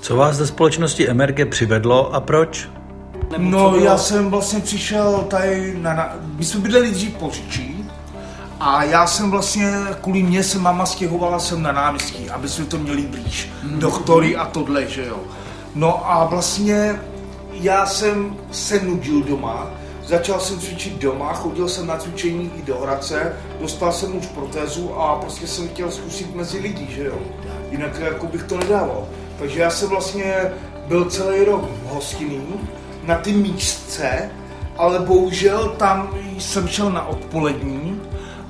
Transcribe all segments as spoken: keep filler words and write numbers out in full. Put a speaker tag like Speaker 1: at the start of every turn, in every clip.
Speaker 1: Co vás do společnosti M R G přivedlo a proč?
Speaker 2: No, já jsem vlastně přišel tady na... na my jsme bydleli dřív Poříčí a já jsem vlastně, kvůli mě se máma stěhovala sem na náměstí, aby jsme to měli blíž. Mm. Doktory a tohle, že jo. No a vlastně já jsem se nudil doma, začal jsem cvičit doma, chodil jsem na cvičení i do Hradce, dostal jsem už protézu a prostě jsem chtěl zkusit mezi lidi, že jo. Jinak jako bych to nedával. Takže já jsem vlastně byl celý rok v hostinný, na ty místce, ale bohužel tam jsem šel na odpolední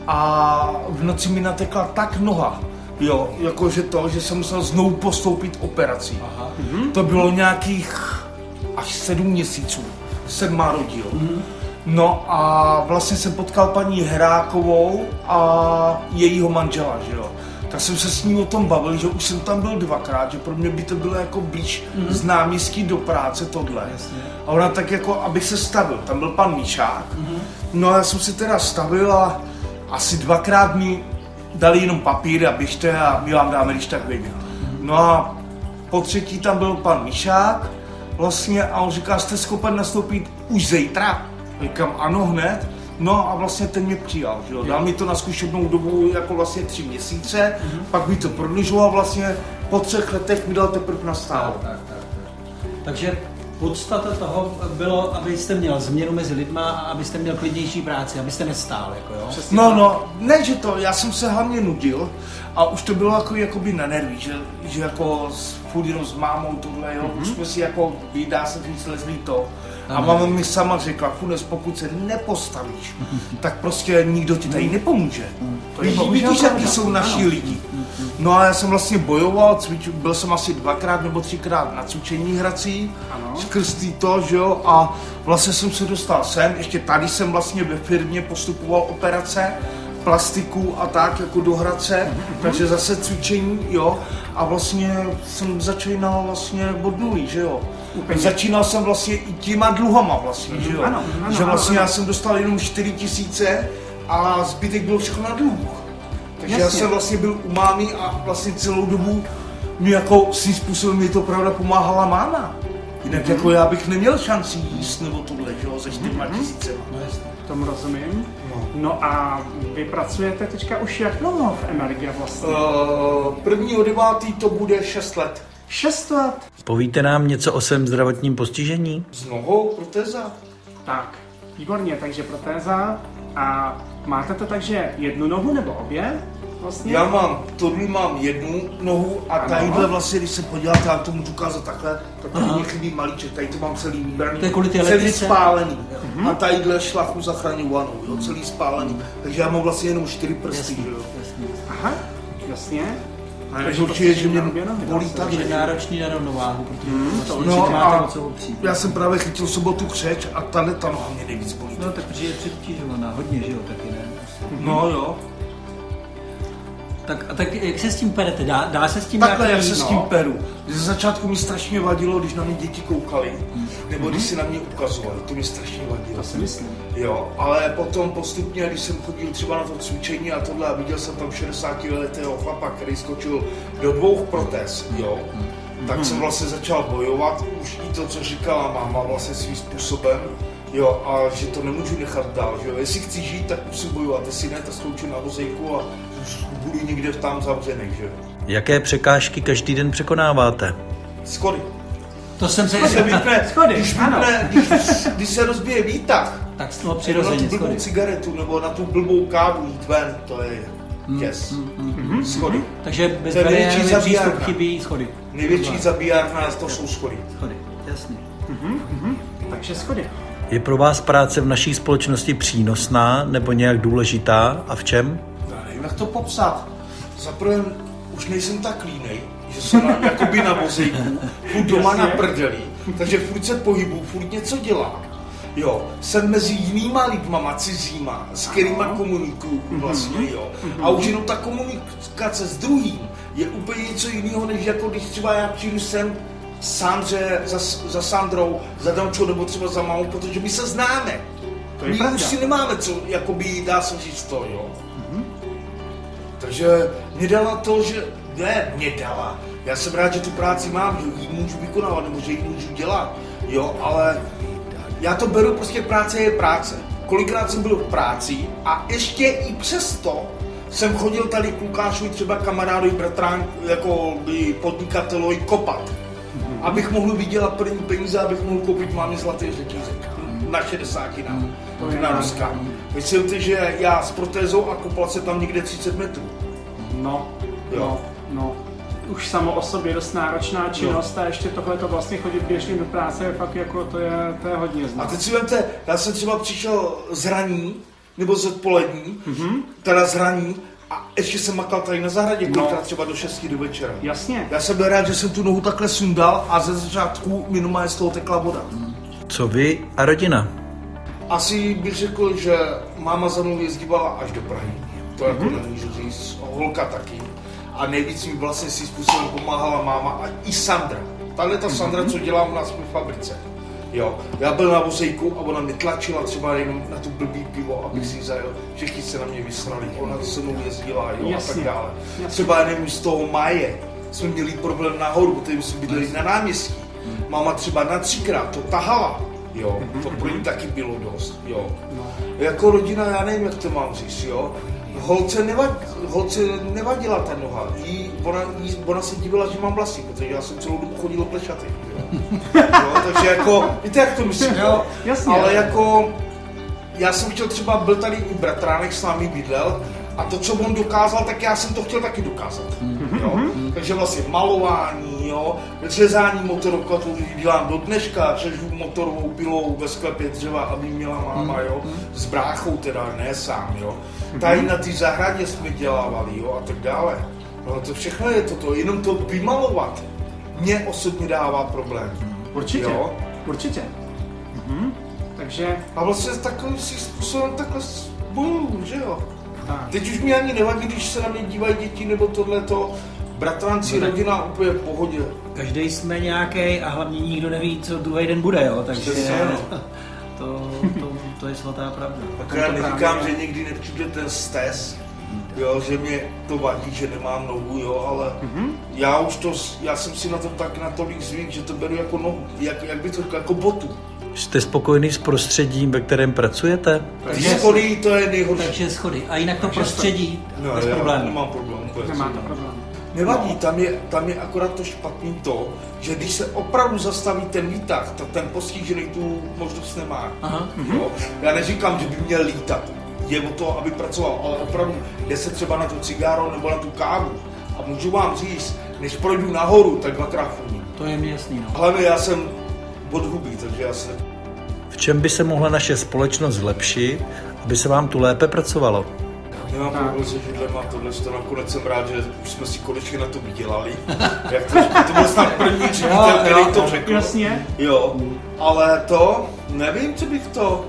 Speaker 2: a v noci mi natekla tak noha, jo, jakože to, že jsem musel znovu postoupit operací. Aha. Mhm. To bylo nějakých až sedm měsíců, jsem má rodil. Mhm. No a vlastně jsem potkal paní Herákovou a jejího manžela, že jo. Tak jsem se s ní o tom bavil, že už jsem tam byl dvakrát, že pro mě by to bylo jako blíž mm-hmm. z náměstí do práce tohle. Jasně. A ona tak jako, abych se stavil, tam byl pan Míšák, mm-hmm. no a já jsem se teda stavil a asi dvakrát mi dali jenom papír a běžte a my vám dáme, když tak vědět. Mm-hmm. No a po třetí tam byl pan Míšák vlastně a on říká, jste schopen nastoupit už zítra? Říkám, ano, hned. No a vlastně ten mě přijal, že jo. Dal mi to na zkušebnou dobu jako vlastně tři měsíce, mm-hmm. pak mi to prodlužoval vlastně po třech letech mi dal teprve na stále.
Speaker 3: Tak, tak, tak, tak. Takže podstata toho bylo, abyste měl změnu mezi lidma a abyste měl klidnější práci, abyste nestál, jako jo?
Speaker 2: Přesně no, tak. no, ne, že to, já jsem se hlavně nudil a už to bylo jako jakoby na nervy, že, že jako furt jenom s mámou tohle, jo, mm-hmm. už jsme si jako, dá se říct, lezli to. A máma mi sama řekla, Funes, pokud se nepostavíš, tak prostě nikdo ti tady nepomůže. Vidíš, jaký jsou naši lidi. No a já jsem vlastně bojoval, cvičil, byl jsem asi dvakrát nebo třikrát na cvičení hrací, skrz to, že jo, a vlastně jsem se dostal sem, ještě tady jsem vlastně ve firmě postupoval operace, plastiku a tak, jako do Hradce, mm-hmm. takže zase cvičení, jo, a vlastně jsem začínal vlastně od nuly, že jo. Úplně. Začínal jsem vlastně i těma dluhama vlastně, mm-hmm. že jo. Ano, ano, že vlastně ano, já jsem dostal jenom čtyři tisíce a zbytek bylo všechno na dluh. Takže jasně. Já jsem vlastně byl u mámy a vlastně celou dobu mi jako svým způsobem mi to pravda pomáhala máma. Jinak mm-hmm. jako já bych neměl šanci jíst nebo tohle, že jo, ze čtyřma mm-hmm. tisícema.
Speaker 4: No jasně. Tomu rozumím. No. no a vy pracujete teďka už jak dlouho v M R G vlastně?
Speaker 2: Uh, prvního devátý to bude šest let.
Speaker 4: šest let?
Speaker 1: Povíte nám něco o svém zdravotním postižení?
Speaker 2: S nohou protéza.
Speaker 4: Tak, výborně, takže protéza. A máte to tak, že jednu nohu nebo obě? Vlastně?
Speaker 2: Já mám, tohle mám jednu nohu a tadyhle vlastně, když se podíváte, já to můžu ukázat takhle, tak tady mě chybí malíček, tady to mám celý vybraný, celý spálený. Uh-huh. A tadyhle šlachu zachraňovanou, jo, celý spálený. Takže já mám vlastně jenom čtyři prsty,
Speaker 3: jasný,
Speaker 2: že jo.
Speaker 4: Jasný. Aha, jasně.
Speaker 2: A takže určitě, že mě bolí tak.
Speaker 3: Takže náročný na rovnováhu, protože
Speaker 2: hmm, to určitě no máte moc opřít. Já jsem právě chytil sobotu křeč a tahle ta noha mě nejvíc bolí.
Speaker 3: No tak protože je předtížovaná, hodně, že jo, taky ne?
Speaker 2: No jo.
Speaker 3: Tak, a tak jak se s tím perete? Dá, dá se s tím
Speaker 2: takhle, jak se s tím peru. Ze začátku mi strašně vadilo, když na mě děti koukali, hmm. nebo když si na mě ukazovali, to mi strašně vadilo.
Speaker 4: To si myslím.
Speaker 2: Jo, ale potom postupně, když jsem chodil třeba na to cvičení a tohle a viděl jsem tam šedesátiletého chlapa, který skočil do dvou protéz, jo, hmm. tak hmm. jsem vlastně začal bojovat, už i to, co říkala máma vlastně svým způsobem, jo, a že to nemůžu nechat dál, že jo, jestli chci žít, tak musím bojovat, jestli ne, tak skončím na vozejku a budu někde tam zavřený, že jo.
Speaker 1: Jaké překážky každý den překonáváte?
Speaker 2: Schody.
Speaker 3: To jsem se...
Speaker 2: Schody, vypne,
Speaker 3: schody,
Speaker 2: když,
Speaker 3: ano.
Speaker 2: Vypne, když, když se rozbije výtah,
Speaker 3: tak z toho přirozeně,
Speaker 2: na tu blbou cigaretu nebo na tu blbou kávu jít ven, to je těs. Mm, mm, mm, schody.
Speaker 3: Takže bez bariérový přístup chybí schody.
Speaker 2: Největší zabíjárna, to jsou schody.
Speaker 3: Schody, jasně.
Speaker 4: Mm-hmm, mm-hmm. Takže schody.
Speaker 1: Je pro vás práce v naší společnosti přínosná nebo nějak důležitá a v čem?
Speaker 2: Já nevím, jak to popsat. Zaprvé už nejsem tak línej, že jsem na, jakoby na vozejku, furt doma na prdeli, takže furt se pohybu, furt něco dělám. Jo, jsem mezi jinýma lidma, cizíma, s kterýma komunikuju vlastně, jo. A už jenom ta komunikace s druhým je úplně něco jiného, než jako když třeba já přijdu sem Sandře, za, za Sandrou, za Dančou nebo třeba za mámou, protože my se známe. My pravda. Už si nemáme co, jakoby, dá se říct to, jo. Mm-hmm. Takže mě dala to, že, ne, mě dala, Já jsem rád, že tu práci mám, že ji můžu vykonávat, nebo že ji můžu dělat, jo, ale já to beru, prostě práce je práce. Kolikrát jsem byl v práci a ještě i přesto jsem chodil tady k Lukášovi třeba kamarádovi, bratrán, jako podnikatelovi kopat. Mm-hmm. Abych mohl vydělat první peníze, abych mohl koupit mámě zlatý řetízek. Mm-hmm. Na šedesátina. Mm-hmm. Na Ruska. Myslím si, že já s protézou a kopal se tam někde třicet metrů.
Speaker 4: No,
Speaker 2: jo.
Speaker 4: no, no. Už samo o sobě dost náročná činnost no. A ještě tohle to vlastně chodit běžně do práce je fakt jako to je, to je hodně znát.
Speaker 2: A teď si vemte, já jsem třeba přišel z raní, nebo z odpolední, mm-hmm. teda z raní, a ještě jsem makal tady na zahradě, kolikrát no. třeba do šesti do večera.
Speaker 4: Jasně.
Speaker 2: Já jsem byl rád, že jsem tu nohu takhle sundal a ze začátku mi normálně z toho tekla voda.
Speaker 1: Co vy a rodina?
Speaker 2: Asi bych řekl, že máma za mnou jezdívala až do Prahy. To mm-hmm. jako nemůžu říct, holka taky. A nejvíc mi vlastně si způsobem pomáhala máma a i Sandra. Tahle ta Sandra, mm-hmm. co dělá u nás v fabrice. Jo, já byl na vozejku a ona mi tlačila třeba jenom na tu blbý pivo, abych si zajel. Všichni se na mě vysrali, ona se mnou jezdila, jo, a tak dále. Jasně. Třeba jenom z toho máje jsme měli problém nahoru, protože jsme bydleli na náměstí. Máma třeba na třikrát to tahala, jo, to pro ní taky bylo dost, jo. Jako rodina, já nevím, jak to mám říct, jo. Holce, nevad, holce nevadila ta noha, jí, ona, jí, ona se divila, že mám vlasy, protože já jsem celou dobu chodil plešatý, jo. Jo, takže jako, víte, jak to myslím, jo?
Speaker 4: Jasně.
Speaker 2: Ale jako, já jsem chtěl třeba, byl tady i bratránek s námi bydlel, a to, co on dokázal, tak já jsem to chtěl taky dokázat, jo. Takže vlastně malování, jo, řezání motorovka, to dělám do dneška, řežu motorovou pilou ve sklepě dřeva, aby měla máma, jo, s bráchou teda, ne sám, jo. Tady na té zahradě jsme dělávali, jo, a tak dále. No to všechno je toto, jenom to vymalovat mě osobně dává problém.
Speaker 4: Určitě,
Speaker 2: jo?
Speaker 4: určitě. Mhm. Takže...
Speaker 2: A vlastně takovým si způsobem takhle bojuju, že jo.
Speaker 4: Tak.
Speaker 2: Teď už mi ani nevadí, když se na mě dívají děti nebo tohleto, bratranci, no, rodina úplně v pohodě.
Speaker 3: Každý jsme nějaký a hlavně nikdo neví, co druhý den bude, jo, takže to, to, to, to je svatá pravda.
Speaker 2: Tak já neříkám, že nikdy nepřijde ten stes, jo, že mě to vadí, že nemám nohu, jo, ale mm-hmm. já už to, já jsem si na to tak natolik zvyk, že to beru jako nohu, jak, jak by to řekl, jako botu.
Speaker 1: Jste spokojený s prostředím, ve kterém pracujete?
Speaker 2: Takže schody, to je nejhorší.
Speaker 3: Takže schody. A jinak to prostředí,
Speaker 2: no,
Speaker 3: bez
Speaker 2: já
Speaker 3: problémů.
Speaker 2: nemám problém.
Speaker 4: Nemá to problém.
Speaker 2: Nevadí, tam je, tam je akorát to špatný to, že když se opravdu zastaví ten výtah, tak ten postižený tu možnost nemá. Aha. Jo? Já neříkám, že by měl lítat. Je o to, aby pracoval, ale opravdu jde se třeba na tu cigáro nebo na tu kávu. A můžu vám říct, než projdu nahoru, tak dvakrát funguje.
Speaker 3: To je mi jasný, no.
Speaker 2: Hlavně já jsem odhubý, takže já se...
Speaker 1: V čem by se mohla naše společnost zlepšit, aby se vám tu lépe pracovalo?
Speaker 2: Nemám problém se židlem a tohle, to nakonec jsem rád, že už jsme si konečně na to vydělali. Jak to, to byl snad první ředitel, který to řekl.
Speaker 4: Jasně.
Speaker 2: Jo, ale to, nevím, co bych to...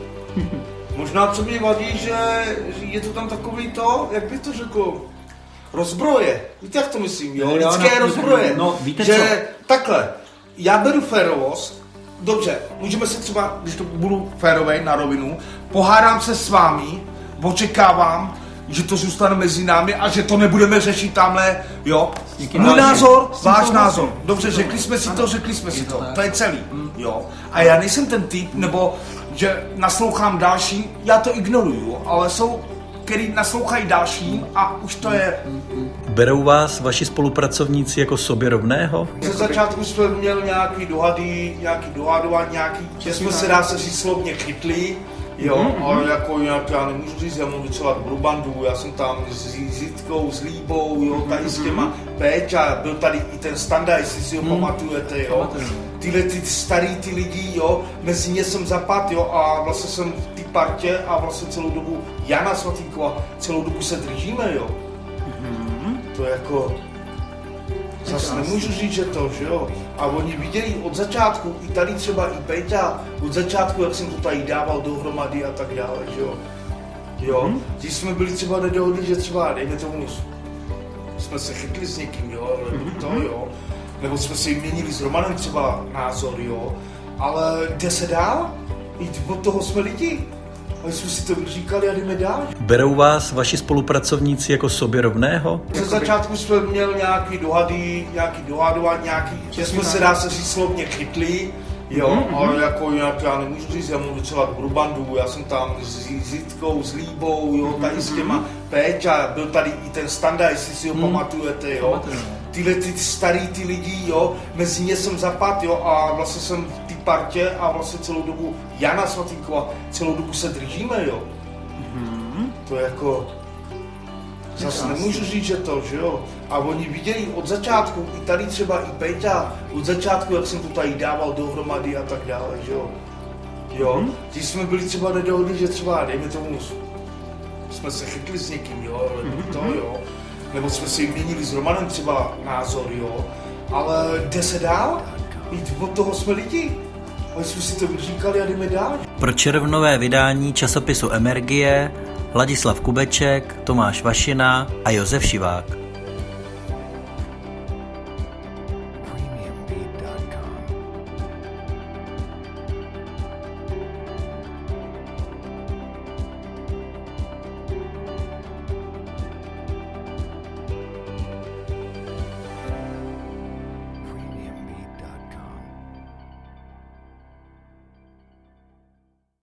Speaker 2: Možná co mě vadí, že je to tam takový to, jak bych to řekl, rozbroje. Víte, jak to myslím, jo? Lidské rozbroje.
Speaker 3: No, víte
Speaker 2: že
Speaker 3: co?
Speaker 2: Takhle, já beru férovost, dobře, můžeme se třeba, když to budu férovej na rovinu, pohádám se s vámi, očekávám, že to zůstane mezi námi a že to nebudeme řešit tamhle, jo. Můj názor, váš názor. Dobře, řekli jsme si to, řekli jsme si to. To je celý, jo. A já nejsem ten typ, nebo že naslouchám dalším, já to ignoruju, ale jsou, který naslouchají dalším a už to je...
Speaker 1: Berou vás vaši spolupracovníci jako sobě rovného?
Speaker 2: Ze začátku jsme měli nějaký dohady, nějaký dohadování, nějaký, že jsme se dá se říct slovně chytli, jo, mm-hmm. ale jako nějak, já nemůžu říct, já mám docela dobrou bandu, já jsem tam s Zitkou, s Líbou, jo, tady s těma Péťa, byl tady i ten Standa, jestli si ho mm. pamatujete, jo, tyhle ty starý ty lidi, jo, mezi ně jsem zapad, jo, a vlastně jsem v té partě a vlastně celou dobu Jana Svatýkova, celou dobu se držíme, jo. Mm-hmm. To je jako... Zase nemůžu říct, že to, že jo. A oni viděli od začátku, i tady třeba i Péťa, od začátku, jak jsem to tady dával dohromady a tak dále, že jo. Jo, mm-hmm. Když jsme byli třeba nedohodli, že třeba, dejme tomu, jsme se chytli s někým, jo, nebo mm-hmm. to, jo. Nebo jsme si měnili s Romanem třeba názor, jo. Ale jde se dál? I od toho jsme lidi. My jsme si to vyříkali a jdeme dál.
Speaker 1: Berou vás vaši spolupracovníci jako sobě rovného?
Speaker 2: Ze začátku jsme měli nějaký dohady, nějaký dohadování, nějaký, že jsme se dá se říct slovně chytli, jo, mm-hmm. ale jako jinak já nemůžu říct, já mám docela dobrou bandu, já jsem tam s Zitkou, s Líbou, jo, tady s těma Péťa, byl tady i ten Standa, jestli si ho mm. pamatujete, jo. Tyhle ty starý ty lidi, jo, mezi ně jsem zapad, jo, a vlastně jsem v té partě a vlastně celou dobu Jana Svatýkova, celou dobu se držíme, jo. Mm-hmm. To je jako, zase nemůžu říct, že to, že jo. A oni viděli od začátku, i tady třeba i Péťa, od začátku, jak jsem to tady dával dohromady a tak dále, že jo. Jo, mm-hmm. Když jsme byli třeba nedohodli, že třeba, dejme tomu, jsme se chytli s někým, jo, ale mm-hmm. to, jo. Nebo jsme si měnili s Romanem třeba názor, jo. Ale jde se dál? I od toho jsme lidi. Ale jsme si to vyříkali a jdeme dál.
Speaker 1: Pro červnové vydání časopisu Emergie Ladislav Kubeček, Tomáš Vašina a Josef Šivák.